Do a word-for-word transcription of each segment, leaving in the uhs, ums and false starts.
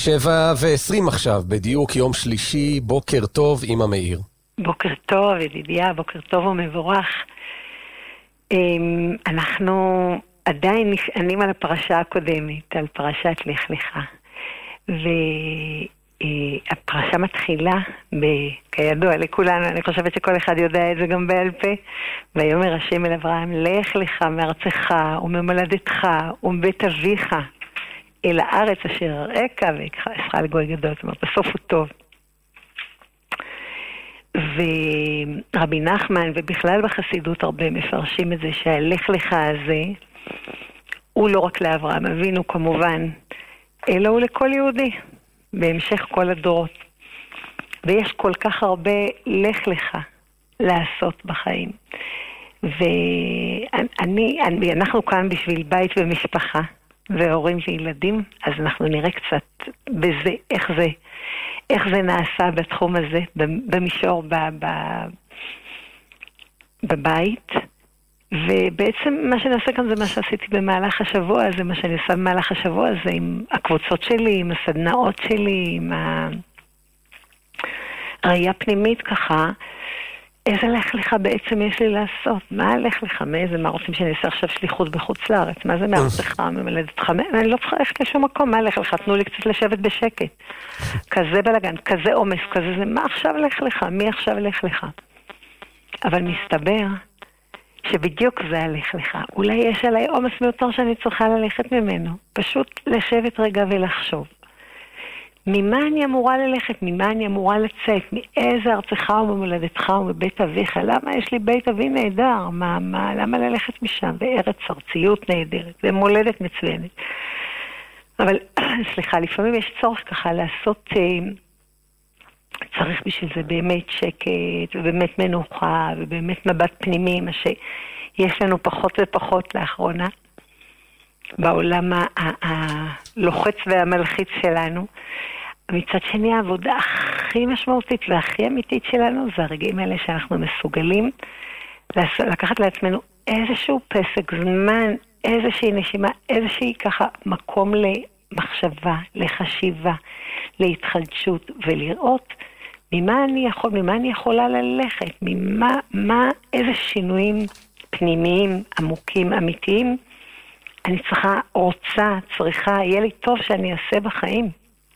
שבע ועשרים עכשיו, בדיוק יום שלישי, בוקר טוב, אמא מאיר. בוקר טוב, ידידיה, בוקר טוב ומבורך. אנחנו עדיין נשענים על הפרשה הקודמת, על פרשת לך לך. והפרשה מתחילה, כידוע לכולנו, אני חושבת שכל אחד יודע את זה גם בעל פה, ויאמר השם אל אברהם, לך לך מארצך וממולדתך ומבית אביך, אל הארץ אשר אראך ואקחך לגוי גדול. זאת אומרת, בסוף הוא טוב. ורבי נחמן ובכלל בחסידות הרבה מפרשים את זה שהלך לך הזה הוא לא רק לאברהם אבינו כמובן, אלא הוא לכל יהודי בהמשך כל הדורות. ויש כל כך הרבה לך לך לעשות בחיים. ואני, אני, אנחנו כאן בשביל בית ומשפחה והורים וילדים, אז אנחנו נראה קצת בזה, איך זה, איך זה נעשה בתחום הזה, במישור, ב, ב, בבית. ובעצם מה שאני עושה כאן זה מה שעשיתי במהלך השבוע, זה מה שאני עושה במהלך השבוע הזה, עם הקבוצות שלי, עם הסדנאות שלי, עם הראייה פנימית ככה, איזה לך לך בעצם יש לי לעשות? מה הלך לך? מאיזה? מה רוצים שאני אעשה עכשיו שליחות בחוץ לארץ? מה זה מארצך? ממלדתך? אני לא צריכה ללכת לשום מקום. מה הלך לך? תנו לי קצת לשבת בשקט. כזה בלגן, כזה עומס, כזה זה. מה עכשיו לך לך? מי עכשיו לך לך? אבל מסתבר שבדיוק זה הלך לך. אולי יש עליי עומס מיותר שאני צריכה ללכת ממנו. פשוט לשבת רגע ולחשוב. ממה אני אמורה ללכת? ממה אני אמורה לצאת? מאיזה ארצך וממולדתך ומבית אביך? למה יש לי בית אבי נהדר? מה, מה, למה ללכת משם? בארץ ארציות נהדרת, ומולדת מצוינת. אבל, סליחה, לפעמים יש צורך ככה לעשות, צריך בשביל זה באמת שקט, ובאמת מנוחה, ובאמת מבט פנימי, מה שיש לנו פחות ופחות לאחרונה, בעולם הלוחץ והמלחיץ שלנו. מצד שני, העבודה הכי משמעותית והכי אמיתית שלנו זה הרגעים האלה שאנחנו מסוגלים לקחת לעצמנו איזשהו פסק זמן, איזושהי נשימה, איזושהי ככה מקום למחשבה, לחשיבה, להתחדשות, ולראות ממה אני יכול, ממה אני יכולה ללכת, ממה, מה, איזה שינויים פנימיים, עמוקים, אמיתיים אני צריכה, רוצה, צריכה, יהיה לי טוב שאני אעשה בחיים.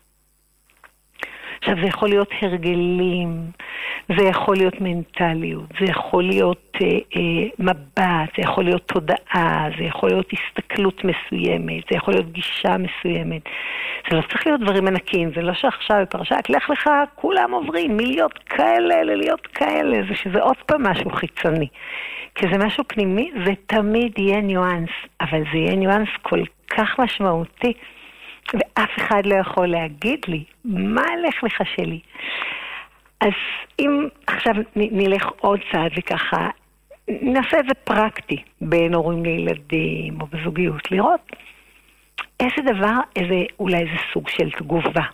עכשיו זה יכול להיות הרגלים, זה יכול להיות מנטליות, זה יכול להיות אה, אה, מבט, זה יכול להיות תודעה, זה יכול להיות הסתכלות מסוימת, זה יכול להיות גישה מסוימת. זה לא צריך להיות דברים ענקיים, זה לא שעכשיו בפרשת לך לך כולם עוברים, מלהיות כאלה ללהיות כאלה, זה שזה עוד פעם משהו חיצוני. כי זה משהו פנימי, זה תמיד יהיה ניואנס, אבל זה יהיה ניואנס כל כך משמעותי, ואף אחד לא יכול להגיד לי מה הלך לך שלי. אז אם עכשיו נלך עוד צעד וככה, נעשה את זה פרקטי בין הורים לילדים או בזוגיות, לראות איזה דבר, איזה, אולי איזה סוג של תגובה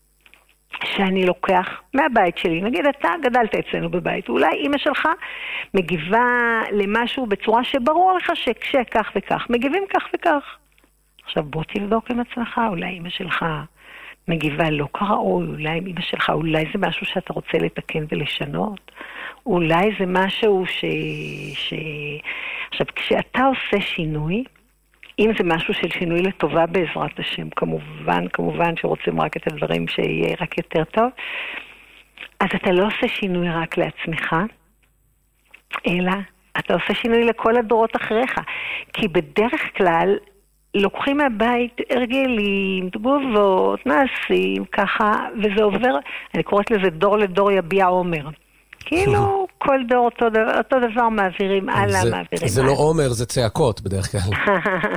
שאני לוקח מהבית שלי. נגיד אתה גדלת אצלנו בבית, אולי אמא שלך מגיבה למשהו בצורה שברור לך שכשכך וכך, מגיבים כך וכך. עכשיו בוא תבדוק עם עצמך, אולי אמא שלך מגיבה לא כראוי, אולי אמא שלך, אולי זה משהו שאתה רוצה לתקן ולשנות, אולי זה משהו ש... ש... עכשיו כשאתה עושה שינוי, אם זה משהו של שינוי לטובה בעזרת השם, כמובן, כמובן שרוצים רק את הדברים שיהיה רק יותר טוב, אז אתה לא עושה שינוי רק לעצמך, אלא אתה עושה שינוי לכל הדורות אחריך, כי בדרך כלל לוקחים מהבית הרגלים, תגובות, מעשים, ככה, וזה עובר, אני קוראת לזה דור לדור יביע עומר. כאילו כל דור אותו דבר, אותו דבר מעבירים הלאה, מעבירים הלאה. זה לא עומר, זה צעקות בדרך כלל.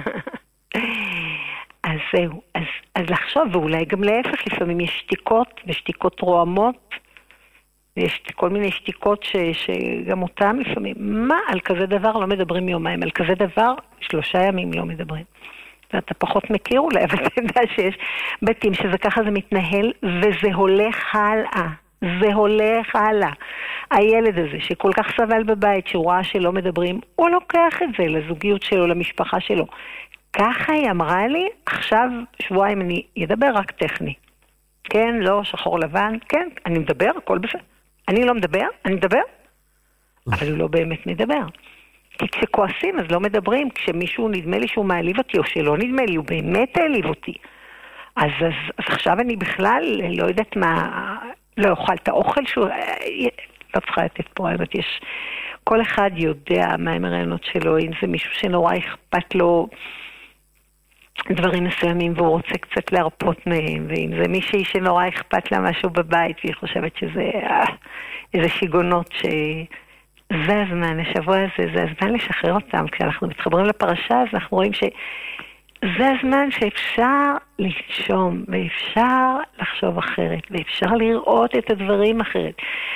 אז זהו, אז, אז לחשוב, ואולי גם להפך, לפעמים יש שתיקות, ושתיקות רועמות, ויש כל מיני שתיקות ש, שגם אותם לפעמים, מה על כזה דבר לא מדברים יומיים, על כזה דבר שלושה ימים לא מדברים. ואתה פחות מכיר אולי, אבל אתה יודע שיש בתים שזה ככה זה מתנהל, וזה הולך הלאה. זה הולך הלאה. הילד הזה שכל כך סבל בבית, שהוא ראה שלא מדברים, הוא לוקח את זה לזוגיות שלו, למשפחה שלו. ככה היא אמרה לי, עכשיו שבועיים אני אדבר רק טכני. כן, לא, שחור לבן, כן, אני מדבר, הכל בסדר. אני לא מדבר, אני מדבר, אבל הוא לא באמת מדבר. כי כשכועסים אז לא מדברים, כשמישהו נדמה לי שהוא מעליב אותי, או שלא נדמה לי, הוא באמת העליב אותי. אז, אז, אז עכשיו אני בכלל לא יודעת מה, לא אוכל את האוכל שהוא, לא צריכה לתת פה, האמת, יש, כל אחד יודע מה הם הרעיונות שלו, אם זה מישהו שנורא אכפת לו דברים מסוימים והוא רוצה קצת להרפות מהם, ואם זה מישהי שנורא אכפת לה משהו בבית והיא חושבת שזה איזה שיגונות שזה הזמן, השבוע הזה, זה הזמן לשחרר אותם. כשאנחנו מתחברים לפרשה אז אנחנו רואים שזה הזמן שאפשר לנשום ואפשר לחשוב אחרת ואפשר לראות את הדברים אחרת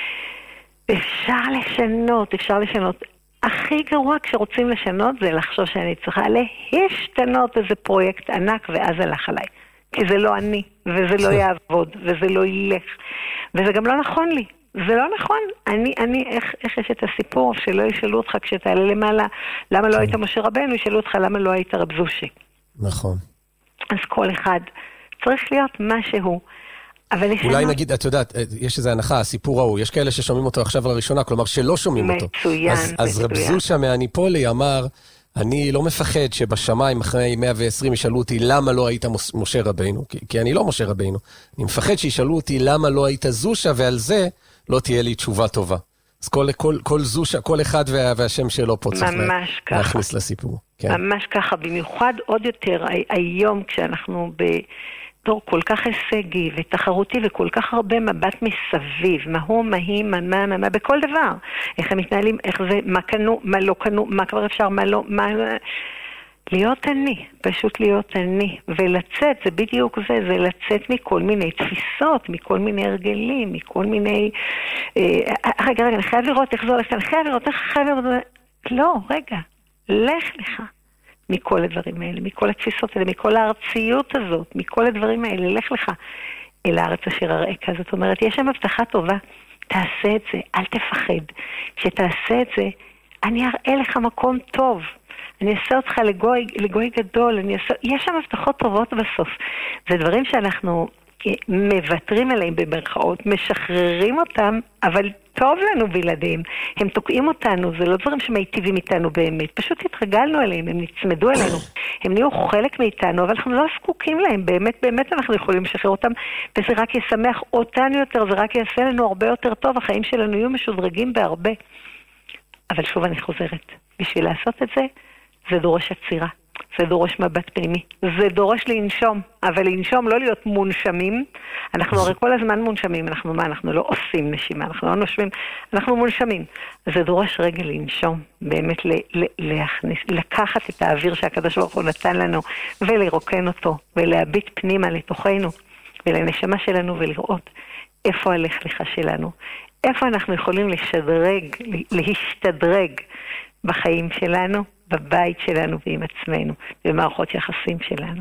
ואפשר לשנות, אפשר לשנות. הכי גרוע כשרוצים לשנות זה לחשוב שאני צריכה להשתנות איזה פרויקט ענק ואז הלך עליי. כי זה לא אני, וזה לא יעבוד, וזה לא ילך. וזה גם לא נכון לי. זה לא נכון. אני, אני, איך, איך יש את הסיפור שלא ישאלו אותך כשתעלה למעלה, למה לא היית משה רבנו, ישאלו אותך למה לא היית רב זושי. נכון. אז כל אחד צריך להיות משהו. אולי נגיד, את יודעת, יש איזו הנחה, הסיפור ההוא, יש כאלה ששומעים אותו עכשיו לראשונה, כלומר שלא שומעים אותו. מצוין, אז, אז רב זושה מהניפולי אמר, אני לא מפחד שבשמיים אחרי מאה ועשרים ישאלו אותי למה לא היית משה רבינו, כי, כי אני לא משה רבינו. אני מפחד שישאלו אותי למה לא היית זושה, ועל זה לא תהיה לי תשובה טובה. אז כל, כל, כל זושה, כל אחד וה, והשם שלו פה צריך לה, להכניס לסיפור. כן. ממש ככה, במיוחד עוד יותר, היום כשאנחנו ב... דור כל כך הישגי ותחרותי וכל כך הרבה מבט מסביב, מה הוא, מה היא, מה, מה, מה, מה, בכל דבר. איך הם מתנהלים, איך זה, מה קנו, מה לא קנו, מה כבר אפשר, מה לא, מה... להיות אני, פשוט להיות אני, ולצאת, זה בדיוק זה, זה לצאת מכל מיני תפיסות, מכל מיני הרגלים, מכל מיני... אה, רגע, רגע, אני חייב לראות איך זה הולך, אני חייב לראות איך חייב לראות... לא, רגע, לך לך. מכל הדברים האלה, מכל התפיסות האלה, מכל הארציות הזאת, מכל הדברים האלה, לך לך אל הארץ אשר הרקע. זאת אומרת, יש שם הבטחה טובה, תעשה את זה, אל תפחד. כשתעשה את זה, אני אראה לך מקום טוב, אני אעשה אותך לגוי, לגוי גדול, אני אעשה... יש שם הבטחות טובות בסוף. זה דברים שאנחנו מבטרים עליהם במרכאות, משחררים אותם, אבל טוב לנו בלעדיהם. הם תוקעים אותנו, זה לא דברים שמייטיבים איתנו באמת. פשוט התרגלנו אליהם, הם נצמדו אלינו. הם נהיו חלק מאיתנו, אבל אנחנו לא זקוקים להם. באמת, באמת אנחנו יכולים לשחרר אותם, וזה רק ישמח אותנו יותר, זה רק יעשה לנו הרבה יותר טוב. החיים שלנו יהיו משודרגים בהרבה. אבל שוב אני חוזרת. בשביל לעשות את זה, זה דורש עצירה. זה דורש מבט פנימי. זה דורש לנשום, אבל לנשום לא להיות מונשמים. אנחנו הרי כל הזמן מונשמים. אנחנו מה? אנחנו לא עושים נשימה, אנחנו לא נושמים, אנחנו מונשמים. זה דורש רגע לנשום, באמת ל- ל- להכניס, לקחת את האוויר שהקדוש ברוך הוא נתן לנו, ולרוקן אותו, ולהביט פנימה לתוכנו, ולנשמה שלנו, ולראות איפה הלך לך שלנו, איפה אנחנו יכולים לשדרג, להשתדרג בחיים שלנו, בבית שלנו ועם עצמנו, במערכות יחסים שלנו.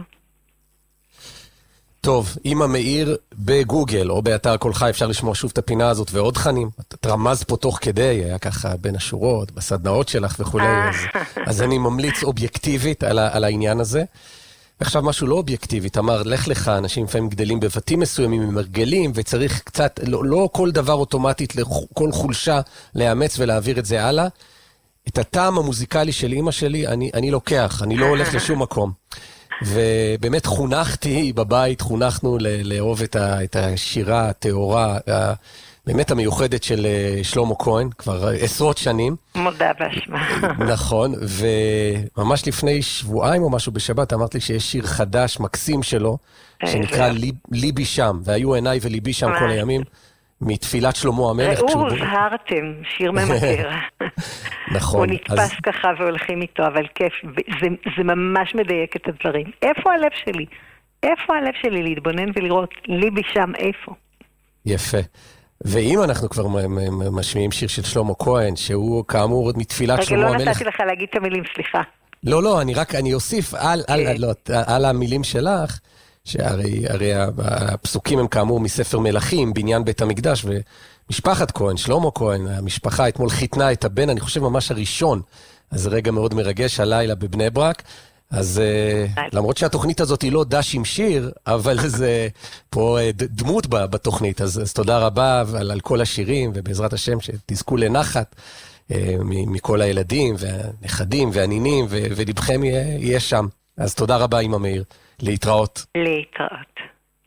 טוב, אמא מאיר בגוגל או באתר קולך אפשר לשמוע שוב את הפינה הזאת ועוד תכנים. את רמז פה תוך כדי, היה ככה בין השורות, בסדנאות שלך וכו'. אז, אז אני ממליץ אובייקטיבית על, על העניין הזה. עכשיו משהו לא אובייקטיבית, אמר, לך לך, אנשים לפעמים גדלים בבתים מסוימים עם הרגלים, וצריך קצת, לא, לא כל דבר אוטומטית, כל חולשה לאמץ ולהעביר את זה הלאה. את הטעם המוזיקלי של אמא שלי, אני, אני לוקח, אני לא הולך לשום מקום. ובאמת חונכתי בבית, חונכנו לאהוב את, ה, את השירה, התאורה, באמת המיוחדת של שלמה כהן, כבר עשרות שנים. מודה באשמה. נכון, וממש לפני שבועיים או משהו בשבת, אמרת לי שיש שיר חדש, מקסים שלו, שנקרא ליב, ליבי שם, והיו עיניי וליבי שם כל הימים. מתפילת שלמה המלך. ראו, זהרתם, שיר ממכר. נכון. הוא נתפס ככה והולכים איתו, אבל כיף, זה, זה ממש מדייק את הדברים. איפה הלב שלי? איפה הלב שלי להתבונן ולראות? ליבי שם, איפה? יפה. ואם אנחנו כבר משמיעים שיר של שלמה כהן, שהוא כאמור מתפילת שלמה המלך. רגע, לא נתתי לך להגיד את המילים, סליחה. לא, לא, אני רק, אני אוסיף על, על, לא, על המילים שלך, שהרי הרי הפסוקים הם כאמור מספר מלכים, בניין בית המקדש, ומשפחת כהן, שלמה כהן, המשפחה אתמול חיתנה את הבן, אני חושב ממש הראשון, אז זה רגע מאוד מרגש, הלילה בבני ברק, אז למרות שהתוכנית הזאת היא לא דש עם שיר, אבל זה פה דמות בתוכנית, אז תודה רבה על כל השירים, ובעזרת השם שתזכו לנחת מכל הילדים והנכדים והנינים, ולבכם יהיה שם. אז תודה רבה, אמא מאיר. להתראות. להתראות.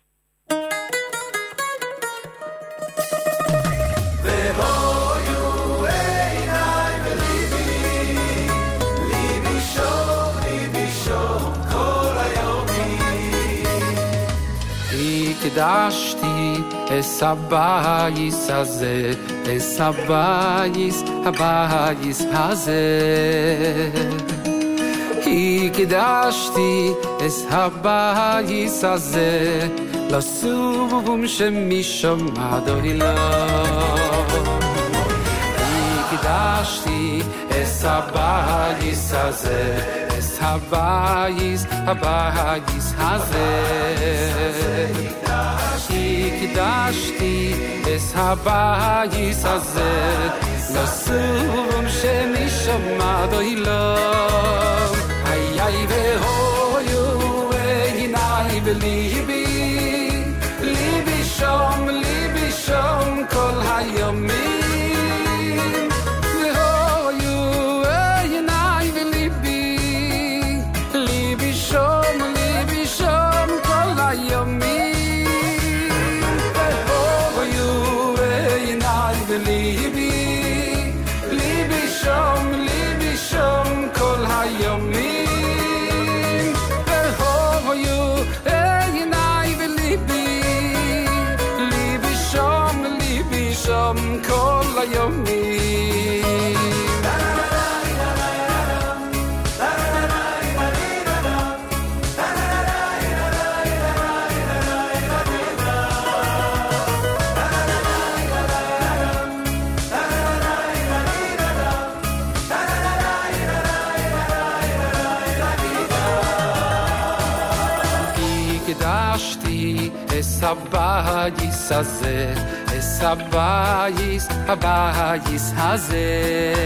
הקדשתי את הבייס הזה, את הבייס, הבייס הזה. הקדשתי את הבייס הזה, לסום שמשם עד אילם. הקדשתי את הבייס הזה, את הבייס, הבייס הזה. הקדשתי את הבייס הזה, לסום שמשם עד אילם. איי והויו עיניי וליבי, ליבי שם, ליבי שם כל הימים. והויו עיניי וליבי, ליבי שם, ליבי שם כל הימים. והויו עיניי וליבי, ליבי שם, ליבי שם כל הימים. שם כל הימים. הקדשתי את הבייס הזה, את הבייס, הבייס הזה.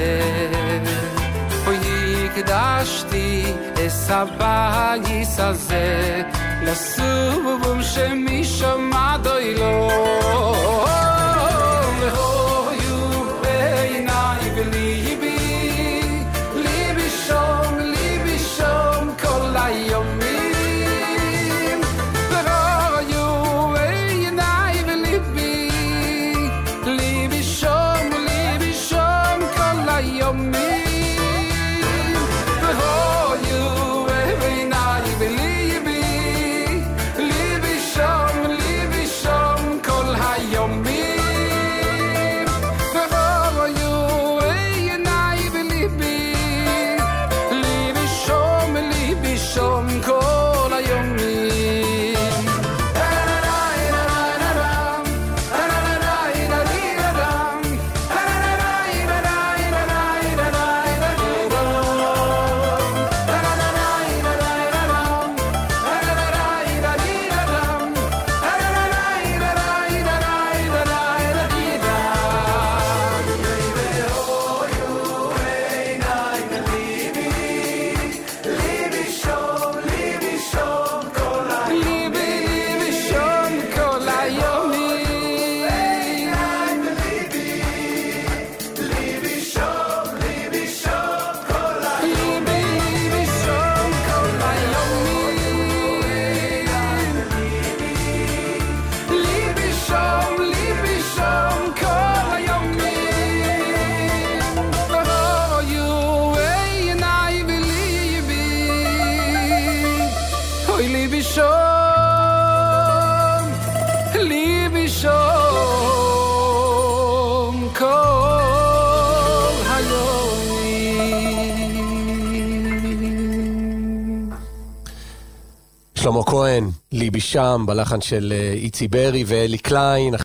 הקדשתי את הבייס הזה, לסום שמשם עד אילם. והיו עיניי וליבי, ליבי שם, ליבי שם כל הימים. שלמה כהן, ליבי שם, בלחן של איצי ברי ואלי קליין.